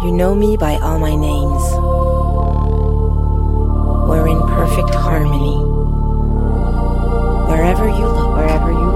You know me by all my names. We're in perfect harmony. Wherever you look,